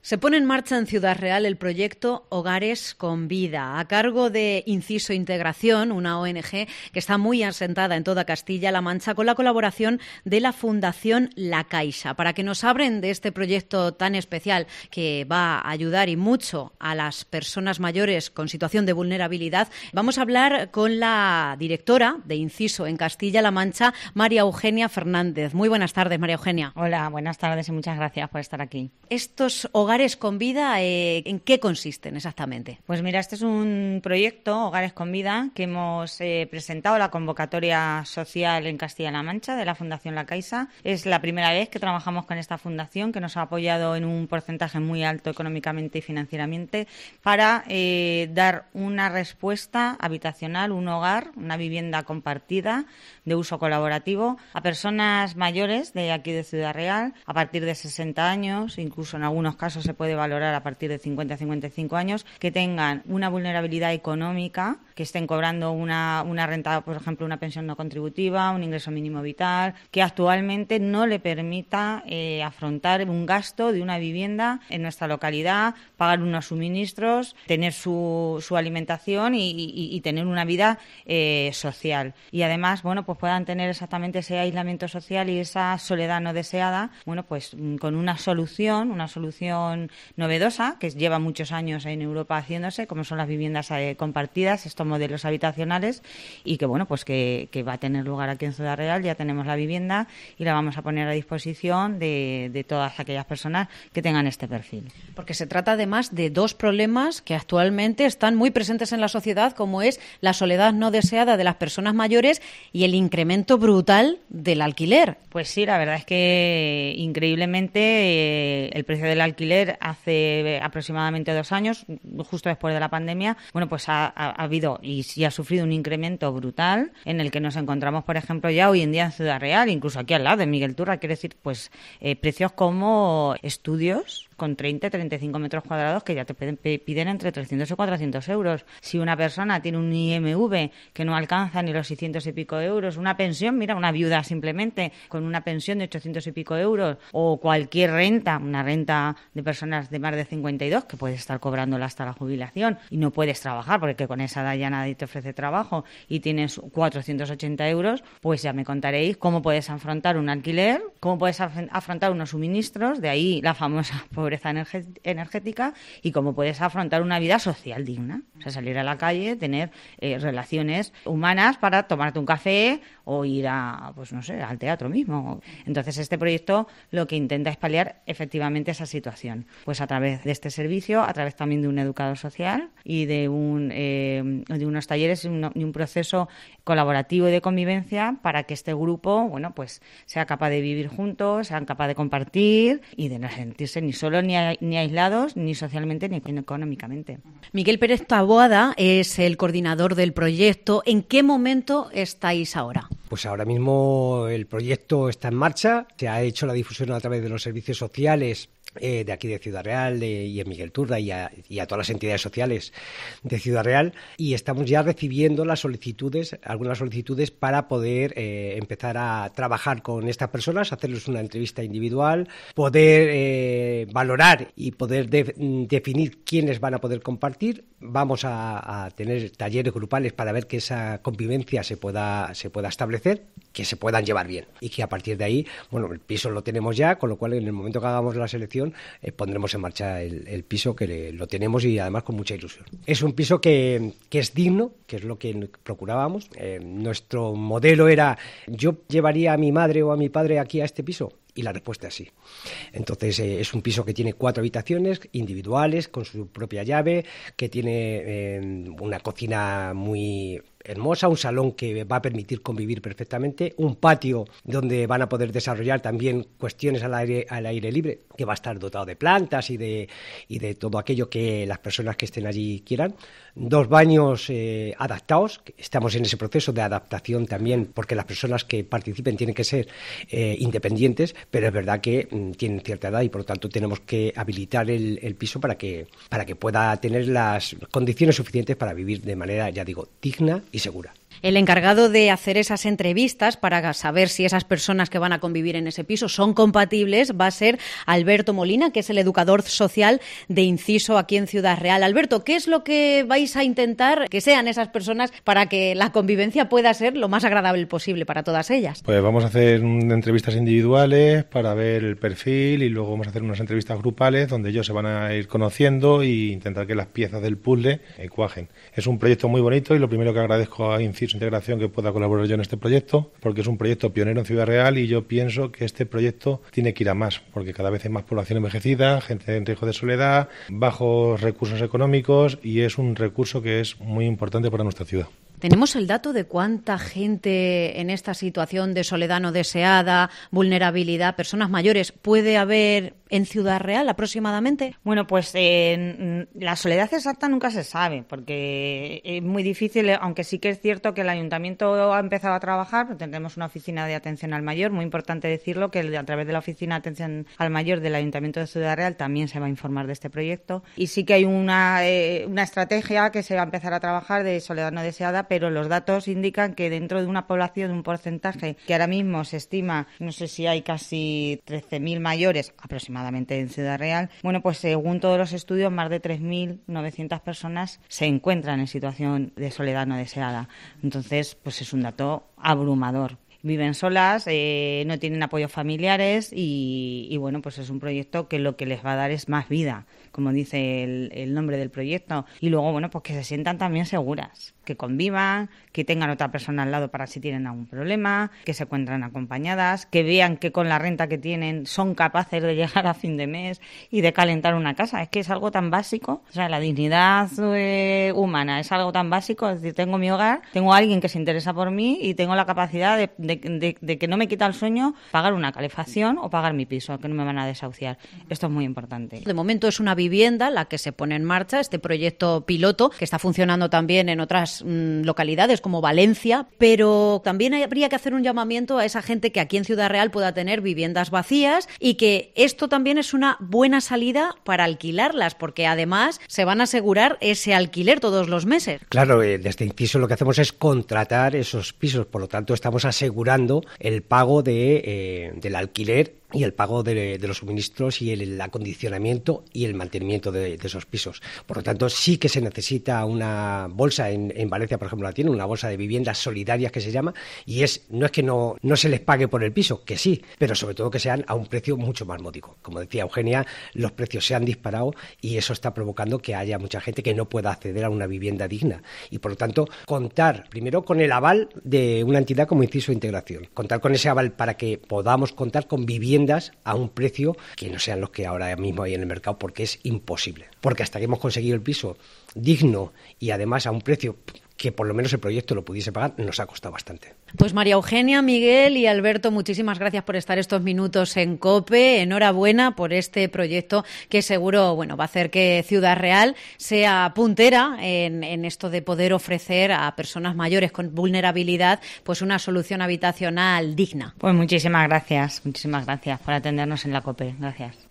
Se pone en marcha en Ciudad Real el proyecto Hogares con Vida, a cargo de Inciso Integración, una ONG que está muy asentada en toda Castilla-La Mancha, con la colaboración de la Fundación La Caixa. Para que nos hablen de este proyecto tan especial que va a ayudar y mucho a las personas mayores con situación de vulnerabilidad, vamos a hablar con la directora de Inciso en Castilla-La Mancha, María Eugenia Fernández. Muy buenas tardes, María Eugenia. Hola, buenas tardes y muchas gracias por estar aquí. Estos Hogares con Vida, ¿en qué consisten exactamente? Pues mira, este es un proyecto, Hogares con Vida, que hemos presentado la convocatoria social en Castilla-La Mancha de la Fundación La Caixa. Es la primera vez que trabajamos con esta fundación, que nos ha apoyado en un porcentaje muy alto económicamente y financieramente para dar una respuesta habitacional, un hogar, una vivienda compartida de uso colaborativo a personas mayores de aquí de Ciudad Real, a partir de 60 años, incluso en algunos casos se puede valorar a partir de 50 a 55 años, que tengan una vulnerabilidad económica, que estén cobrando una renta, por ejemplo, una pensión no contributiva, un ingreso mínimo vital, que actualmente no le permita afrontar un gasto de una vivienda en nuestra localidad, pagar unos suministros, tener su alimentación y tener una vida social. Y además, bueno, pues puedan tener exactamente ese aislamiento social y esa soledad no deseada, bueno, pues con una solución novedosa, que lleva muchos años en Europa haciéndose, como son las viviendas compartidas, estos modelos habitacionales, y que bueno, pues que va a tener lugar aquí en Ciudad Real. Ya tenemos la vivienda y la vamos a poner a disposición de todas aquellas personas que tengan este perfil. Porque se trata además de dos problemas que actualmente están muy presentes en la sociedad, como es la soledad no deseada de las personas mayores y el incremento brutal del alquiler. Pues sí, la verdad es que increíblemente el precio del alquiler hace aproximadamente 2 años, justo después de la pandemia, bueno, pues ha habido y sí ha sufrido un incremento brutal en el que nos encontramos, por ejemplo, ya hoy en día en Ciudad Real, incluso aquí al lado de Miguel Turra, quiere decir, pues precios como estudios con 30-35 metros cuadrados que ya te piden entre 300 y 400 euros. Si una persona tiene un IMV que no alcanza ni los 600 y pico euros, una pensión, mira, una viuda simplemente con una pensión de 800 y pico euros, o cualquier renta, una renta de personas de más de 52 que puedes estar cobrándola hasta la jubilación y no puedes trabajar porque con esa edad ya nadie te ofrece trabajo y tienes 480 euros, pues ya me contaréis cómo puedes afrontar un alquiler, cómo puedes afrontar unos suministros, de ahí la famosa pobreza energética, y cómo puedes afrontar una vida social digna. O sea, salir a la calle, tener relaciones humanas para tomarte un café o ir a, pues no sé, al teatro mismo. Entonces, este proyecto lo que intenta es paliar efectivamente esa situación. Pues a través de este servicio, a través también de un educador social y de unos talleres y un proceso colaborativo y de convivencia para que este grupo, bueno, pues sea capaz de vivir juntos, sean capaz de compartir y de no sentirse ni solos ni aislados, ni socialmente ni económicamente. Miguel Pérez Taboada es el coordinador del proyecto. ¿En qué momento estáis ahora? Pues ahora mismo el proyecto está en marcha, se ha hecho la difusión a través de los servicios sociales de aquí de Ciudad Real y en Miguel Turra y a todas las entidades sociales de Ciudad Real, y estamos ya recibiendo algunas solicitudes para poder empezar a trabajar con estas personas, hacerles una entrevista individual, poder valorar y poder definir quiénes van a poder compartir. Vamos a tener talleres grupales para ver que esa convivencia se pueda establecer, que se puedan llevar bien y que a partir de ahí, bueno, el piso lo tenemos ya, con lo cual en el momento que hagamos la selección pondremos en marcha el piso, que lo tenemos y además con mucha ilusión. Es un piso que es digno, que es lo que procurábamos. Nuestro modelo era: ¿yo llevaría a mi madre o a mi padre aquí a este piso? Y la respuesta es sí. Entonces es un piso que tiene 4 habitaciones individuales con su propia llave, que tiene una cocina muy hermosa, un salón que va a permitir convivir perfectamente, un patio donde van a poder desarrollar también cuestiones al aire libre, que va a estar dotado de plantas y de todo aquello que las personas que estén allí quieran. 2 baños adaptados, estamos en ese proceso de adaptación también, porque las personas que participen tienen que ser independientes, pero es verdad que tienen cierta edad y por lo tanto tenemos que habilitar el piso para que pueda tener las condiciones suficientes para vivir de manera, ya digo, digna y segura. El encargado de hacer esas entrevistas para saber si esas personas que van a convivir en ese piso son compatibles va a ser Alberto Molina, que es el educador social de Inciso aquí en Ciudad Real. Alberto, ¿qué es lo que vais a intentar que sean esas personas para que la convivencia pueda ser lo más agradable posible para todas ellas? Pues vamos a hacer entrevistas individuales para ver el perfil y luego vamos a hacer unas entrevistas grupales donde ellos se van a ir conociendo e intentar que las piezas del puzzle cuajen. Es un proyecto muy bonito y lo primero que agradezco a Inciso Integración que pueda colaborar yo en este proyecto, porque es un proyecto pionero en Ciudad Real y yo pienso que este proyecto tiene que ir a más, porque cada vez hay más población envejecida, gente en riesgo de soledad, bajos recursos económicos y es un recurso que es muy importante para nuestra ciudad. ¿Tenemos el dato de cuánta gente en esta situación de soledad no deseada, vulnerabilidad, personas mayores, puede haber en Ciudad Real aproximadamente? Bueno, pues la soledad exacta nunca se sabe, porque es muy difícil, aunque sí que es cierto que el Ayuntamiento ha empezado a trabajar, tendremos una oficina de atención al mayor, muy importante decirlo, que a través de la oficina de atención al mayor del Ayuntamiento de Ciudad Real también se va a informar de este proyecto. Y sí que hay una estrategia que se va a empezar a trabajar de soledad no deseada, pero los datos indican que dentro de una población de un porcentaje que ahora mismo se estima, no sé si hay casi 13.000 mayores aproximadamente en Ciudad Real, bueno, pues según todos los estudios, más de 3.900 personas se encuentran en situación de soledad no deseada. Entonces, pues es un dato abrumador. Viven solas, no tienen apoyos familiares y bueno, pues es un proyecto que lo que les va a dar es más vida, como dice el nombre del proyecto. Y luego, bueno, pues que se sientan también seguras, que convivan, que tengan otra persona al lado para si tienen algún problema, que se encuentran acompañadas, que vean que con la renta que tienen son capaces de llegar a fin de mes y de calentar una casa. Es que es algo tan básico, o sea, la dignidad humana es algo tan básico, es decir, tengo mi hogar, tengo a alguien que se interesa por mí y tengo la capacidad de que no me quita el sueño pagar una calefacción o pagar mi piso, que no me van a desahuciar. Esto es muy importante. De momento es una vivienda la que se pone en marcha, este proyecto piloto, que está funcionando también en otras localidades como Valencia, pero también habría que hacer un llamamiento a esa gente que aquí en Ciudad Real pueda tener viviendas vacías y que esto también es una buena salida para alquilarlas, porque además se van a asegurar ese alquiler todos los meses. Claro, desde Inciso lo que hacemos es contratar esos pisos, por lo tanto estamos asegurando el pago del alquiler y el pago de los suministros y el acondicionamiento y el mantenimiento de esos pisos. Por lo tanto, sí que se necesita una bolsa, en Valencia, por ejemplo, la tiene, una bolsa de viviendas solidarias que se llama, y no es que no se les pague por el piso, que sí, pero sobre todo que sean a un precio mucho más módico. Como decía Eugenia, los precios se han disparado y eso está provocando que haya mucha gente que no pueda acceder a una vivienda digna. Y por lo tanto, contar primero con el aval de una entidad como Inciso Integración. Contar con ese aval para que podamos contar con viviendas a un precio que no sean los que ahora mismo hay en el mercado, porque es imposible. Porque hasta que hemos conseguido el piso digno y además a un precio que por lo menos el proyecto lo pudiese pagar, nos ha costado bastante. Pues María Eugenia, Miguel y Alberto, muchísimas gracias por estar estos minutos en COPE. Enhorabuena por este proyecto que seguro va a hacer que Ciudad Real sea puntera en esto de poder ofrecer a personas mayores con vulnerabilidad pues una solución habitacional digna. Pues muchísimas gracias por atendernos en la COPE. Gracias.